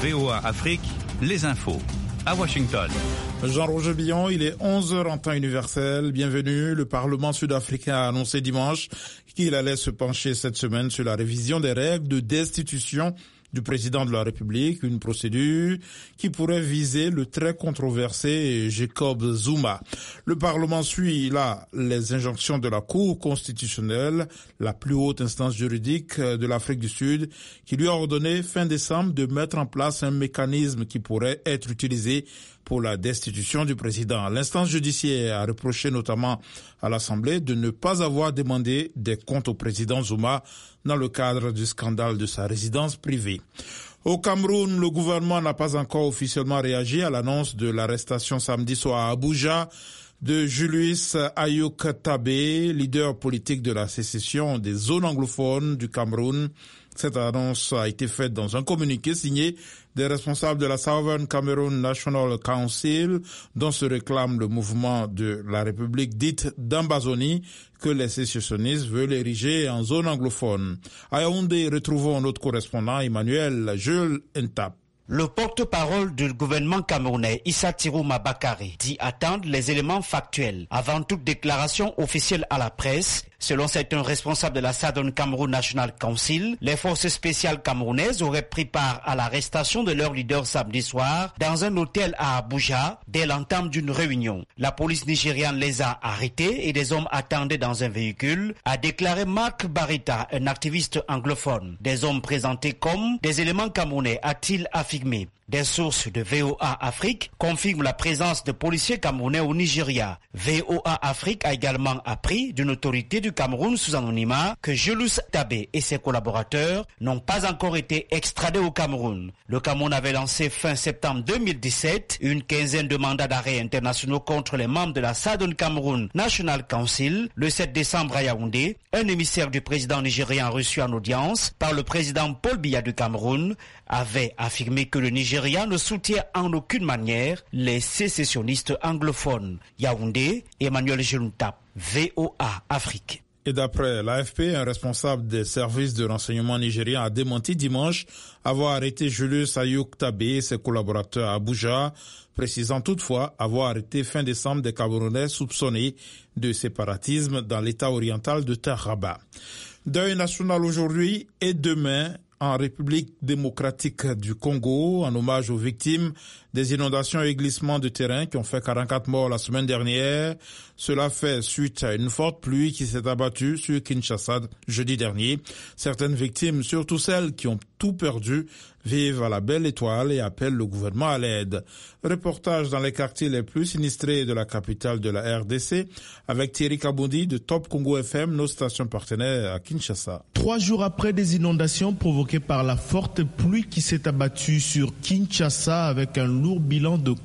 VOA Afrique, les infos. À Washington. Jean-Roger Billon, il est 11h en temps universel. Bienvenue. Le Parlement sud-africain a annoncé dimanche qu'il allait se pencher cette semaine sur la révision des règles de destitution du président de la République, une procédure qui pourrait viser le très controversé Jacob Zuma. Le Parlement suit là les injonctions de la Cour constitutionnelle, la plus haute instance juridique de l'Afrique du Sud, qui lui a ordonné fin décembre de mettre en place un mécanisme qui pourrait être utilisé pour la destitution du président. L'instance judiciaire a reproché notamment à l'Assemblée de ne pas avoir demandé des comptes au président Zuma dans le cadre du scandale de sa résidence privée. Au Cameroun, le gouvernement n'a pas encore officiellement réagi à l'annonce de l'arrestation samedi soir à Abuja de Julius Ayuk Tabé, leader politique de la sécession des zones anglophones du Cameroun. Cette annonce a été faite dans un communiqué signé des responsables de la Southern Cameroon National Council, dont se réclame le mouvement de la République dite d'Ambazonie, que les sécessionnistes veulent ériger en zone anglophone. À Yaoundé, retrouvons notre correspondant Emmanuel Jules Ntap. Le porte-parole du gouvernement camerounais, Issa Tirouma Bakari, dit attendre les éléments factuels avant toute déclaration officielle à la presse. Selon certains responsables de la Southern Cameroon National Council, les forces spéciales camerounaises auraient pris part à l'arrestation de leur leader samedi soir dans un hôtel à Abuja dès l'entame d'une réunion. La police nigériane les a arrêtés et des hommes attendaient dans un véhicule, a déclaré Mark Barita, un activiste anglophone. Des hommes présentés comme des éléments camerounais, a-t-il affirmé. Des sources de VOA Afrique confirment la présence de policiers camerounais au Nigeria. VOA Afrique a également appris d'une autorité du Cameroun sous anonymat que Julius Tabé et ses collaborateurs n'ont pas encore été extradés au Cameroun. Le Cameroun avait lancé fin septembre 2017 une quinzaine de mandats d'arrêt internationaux contre les membres de la Southern Cameroon National Council. Le 7 décembre à Yaoundé, un émissaire du président nigérien reçu en audience par le président Paul Biya du Cameroun avait affirmé que le Nigeria ne soutient en aucune manière les sécessionnistes anglophones. Yaoundé, Emmanuel Jeluntap, VOA Afrique. Et d'après l'AFP, un responsable des services de renseignement nigériens a démenti dimanche avoir arrêté Julius Ayuk Tabé et ses collaborateurs à Abuja, précisant toutefois avoir arrêté fin décembre des Camerounais soupçonnés de séparatisme dans l'état oriental de Taraba. Deuil national aujourd'hui et demain en République démocratique du Congo, en hommage aux victimes des inondations et glissements de terrain qui ont fait 44 morts la semaine dernière. Cela fait suite à une forte pluie qui s'est abattue sur Kinshasa jeudi dernier. Certaines victimes, surtout celles qui ont tout perdu, vivent à la Belle Étoile et appellent le gouvernement à l'aide. Reportage dans les quartiers les plus sinistrés de la capitale de la RDC avec Thierry Kaboundi de Top Congo FM, nos stations partenaires à Kinshasa. 3 jours après des inondations provoquées par la forte pluie qui s'est abattue sur Kinshasa avec un lourd bilan de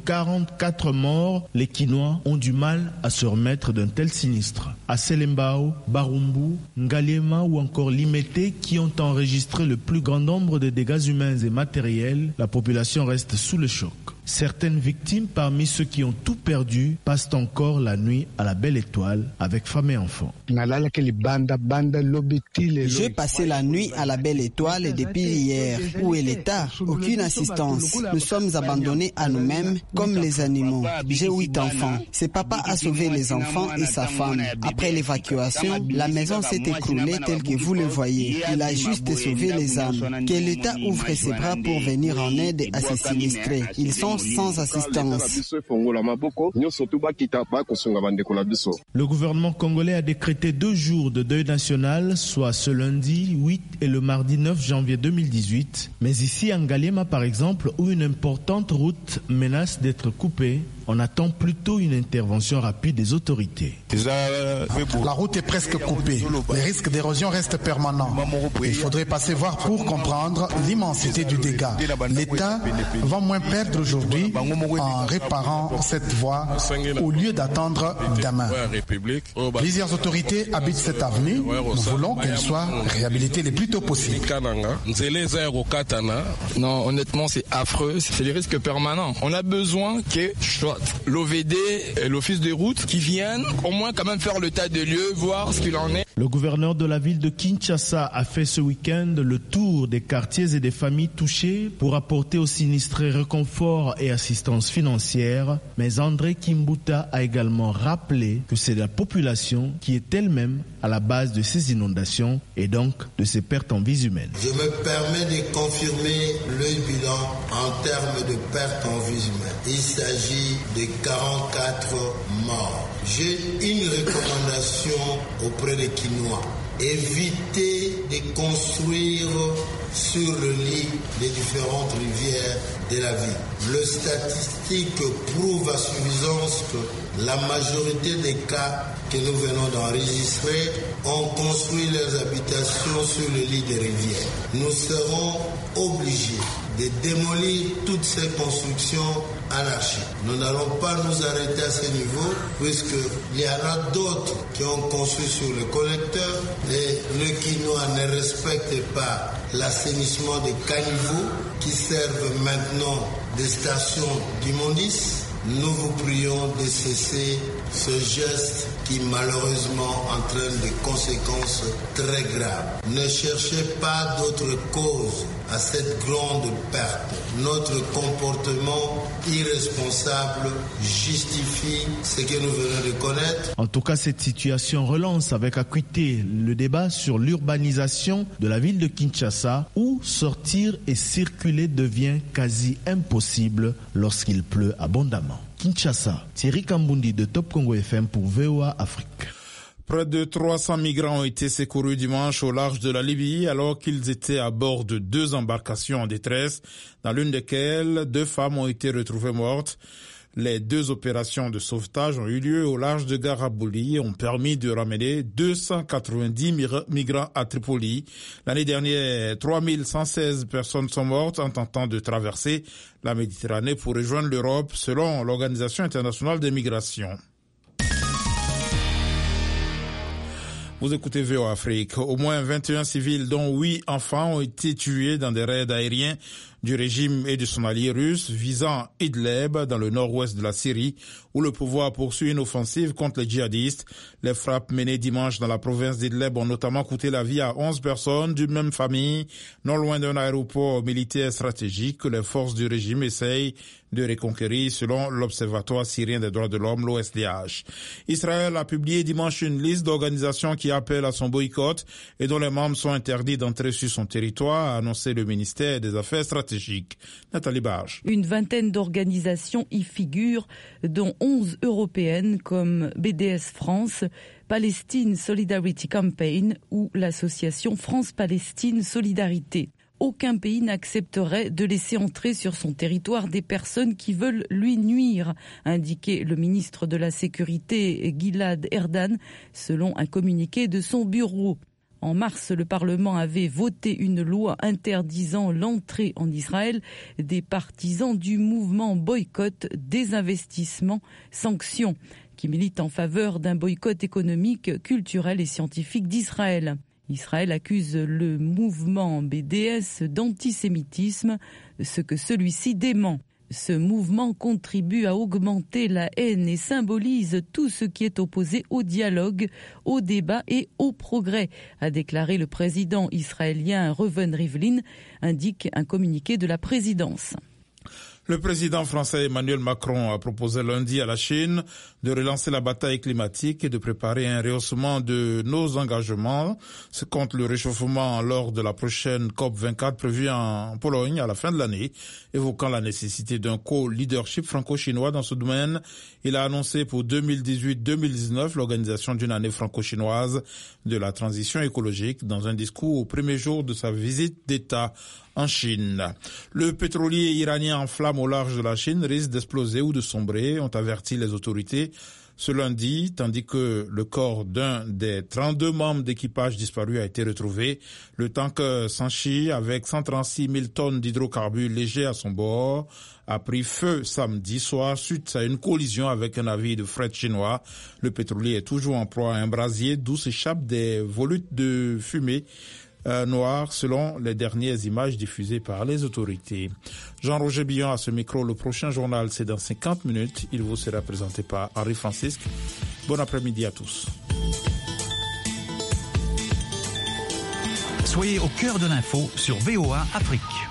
44 morts, les Kinois ont du mal à se remettre d'un tel sinistre. À Selembao, Barumbu, Ngaliema ou encore Limete qui ont enregistré le plus grand nombre de dégâts humains et matériels, la population reste sous le choc. Certaines victimes parmi ceux qui ont tout perdu passent encore la nuit à la Belle Étoile avec femmes et enfants. J'ai passé la nuit à la Belle Étoile et depuis hier. Où est l'État? Aucune assistance. Nous sommes abandonnés à nous-mêmes comme les animaux. J'ai 8 enfants. Ce papa a sauvé les enfants et sa femme. Après l'évacuation, la maison s'est écroulée telle que vous le voyez. Il a juste sauvé les âmes. Que l'État ouvre ses bras pour venir en aide à ces sinistrés. Ils sont sans assistance. Le gouvernement congolais a décrété 2 jours de deuil national, soit ce lundi 8 et le mardi 9 janvier 2018. Mais ici, à Ngaliema par exemple, où une importante route menace d'être coupée, on attend plutôt une intervention rapide des autorités. La route est presque coupée. Les risques d'érosion restent permanents. Il faudrait passer voir pour comprendre l'immensité du dégât. L'État va moins perdre aujourd'hui en réparant cette voie au lieu d'attendre demain. Plusieurs autorités habitent cette avenue. Nous voulons qu'elle soit réhabilitée le plus tôt possible. Non, honnêtement, c'est affreux. C'est des risques permanents. On a besoin que l'OVD et l'office de route qui viennent au moins quand même faire l'état des lieux, voir ce qu'il en est. Le gouverneur de la ville de Kinshasa a fait ce week-end le tour des quartiers et des familles touchées pour apporter aux sinistrés réconfort et assistance financière. Mais André Kimbuta a également rappelé que c'est la population qui est elle-même à la base de ces inondations et donc de ces pertes en vies humaines. Je me permets de confirmer le bilan en termes de pertes en vies humaines. Il s'agit de 44 morts. J'ai une recommandation auprès des Kinois. Évitez de construire sur le lit des différentes rivières de la ville. Les statistiques prouvent à suffisance que la majorité des cas que nous venons d'enregistrer ont construit leurs habitations sur le lit des rivières. Nous serons obligés de démolir toutes ces constructions anarchiques. Nous n'allons pas nous arrêter à ce niveau puisqu'il y en a d'autres qui ont construit sur le collecteur et le Quinoa ne respecte pas l'assainissement des caniveaux qui servent maintenant des stations d'immondices. Nous vous prions de cesser ce geste qui malheureusement entraîne des conséquences très graves. Ne cherchez pas d'autres causes à cette grande perte. Notre comportement irresponsable justifie ce que nous venons de connaître. En tout cas, cette situation relance avec acuité le débat sur l'urbanisation de la ville de Kinshasa où sortir et circuler devient quasi impossible lorsqu'il pleut abondamment. Kinshasa, Thierry Kambundi de Top Congo FM pour VOA Afrique. Près de 300 migrants ont été secourus dimanche au large de la Libye alors qu'ils étaient à bord de 2 embarcations en détresse, dans l'une desquelles 2 femmes ont été retrouvées mortes. Les 2 opérations de sauvetage ont eu lieu au large de Garabouli et ont permis de ramener 290 migrants à Tripoli. L'année dernière, 3116 personnes sont mortes en tentant de traverser la Méditerranée pour rejoindre l'Europe, selon l'Organisation internationale des migrations. Vous écoutez VOA Afrique. Au moins 21 civils, dont 8 enfants, ont été tués dans des raids aériens du régime et de son allié russe visant Idlib dans le nord-ouest de la Syrie, où le pouvoir poursuit une offensive contre les djihadistes. Les frappes menées dimanche dans la province d'Idlib ont notamment coûté la vie à 11 personnes d'une même famille, non loin d'un aéroport militaire stratégique que les forces du régime essayent de reconquérir selon l'Observatoire syrien des droits de l'homme, l'OSDH. Israël a publié dimanche une liste d'organisations qui appellent à son boycott et dont les membres sont interdits d'entrer sur son territoire, a annoncé le ministère des Affaires stratégiques. Nathalie Barge. Une vingtaine d'organisations y figurent, dont 11 européennes comme BDS France, Palestine Solidarity Campaign ou l'association France-Palestine Solidarité. Aucun pays n'accepterait de laisser entrer sur son territoire des personnes qui veulent lui nuire, a indiqué le ministre de la Sécurité Gilad Erdan, selon un communiqué de son bureau. En mars, le Parlement avait voté une loi interdisant l'entrée en Israël des partisans du mouvement boycott, désinvestissement, sanctions, qui milite en faveur d'un boycott économique, culturel et scientifique d'Israël. Israël accuse le mouvement BDS d'antisémitisme, ce que celui-ci dément. Ce mouvement contribue à augmenter la haine et symbolise tout ce qui est opposé au dialogue, au débat et au progrès, a déclaré le président israélien Reuven Rivlin, indique un communiqué de la présidence. Le président français Emmanuel Macron a proposé lundi à la Chine de relancer la bataille climatique et de préparer un rehaussement de nos engagements contre le réchauffement lors de la prochaine COP24 prévue en Pologne à la fin de l'année. Évoquant la nécessité d'un co-leadership franco-chinois dans ce domaine, il a annoncé pour 2018-2019 l'organisation d'une année franco-chinoise de la transition écologique dans un discours au premier jour de sa visite d'État en Chine. Le pétrolier iranien en flammes au large de la Chine risque d'exploser ou de sombrer, ont averti les autorités ce lundi, tandis que le corps d'un des 32 membres d'équipage disparus a été retrouvé. Le tanker Sanchi, avec 136 000 tonnes d'hydrocarbures légers à son bord, a pris feu samedi soir suite à une collision avec un navire de fret chinois. Le pétrolier est toujours en proie à un brasier d'où s'échappent des volutes de fumée noirs selon les dernières images diffusées par les autorités. Jean-Roger Billon à ce micro. Le prochain journal, c'est dans 50 minutes. Il vous sera présenté par Henri Francisque. Bon après-midi à tous. Soyez au cœur de l'info sur VOA Afrique.